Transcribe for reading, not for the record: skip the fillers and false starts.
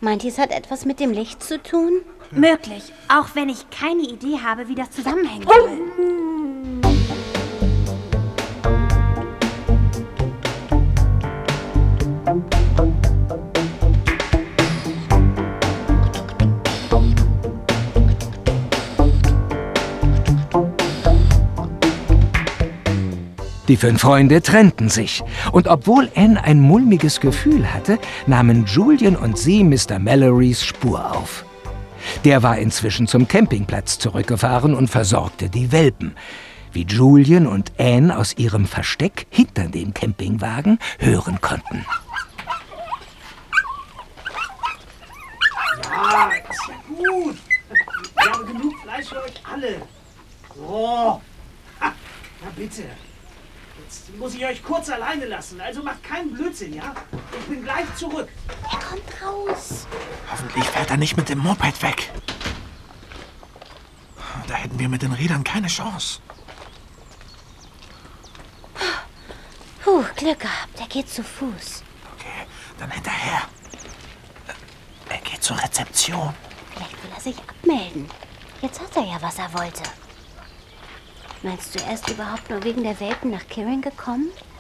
Meint ihr, es hat etwas mit dem Licht zu tun? Möglich, auch wenn ich keine Idee habe, wie das zusammenhängen soll. Die 5 Freunde trennten sich. Und obwohl Anne ein mulmiges Gefühl hatte, nahmen Julian und sie Mr. Mallorys Spur auf. Der war inzwischen zum Campingplatz zurückgefahren und versorgte die Welpen. Wie Julian und Anne aus ihrem Versteck hinter dem Campingwagen hören konnten. Ja, ist ja gut. Wir haben genug Fleisch für euch alle. So. Ha, na bitte. Jetzt muss ich euch kurz alleine lassen. Also macht keinen Blödsinn, ja? Ich bin gleich zurück. Er kommt raus. Hoffentlich fährt er nicht mit dem Moped weg. Da hätten wir mit den Rädern keine Chance. Glück gehabt. Er geht zu Fuß. Okay, dann hinterher. Er geht zur Rezeption. Vielleicht will er sich abmelden. Jetzt hat er ja, was er wollte. Meinst du, er ist überhaupt nur wegen der Welpen nach Kirin gekommen?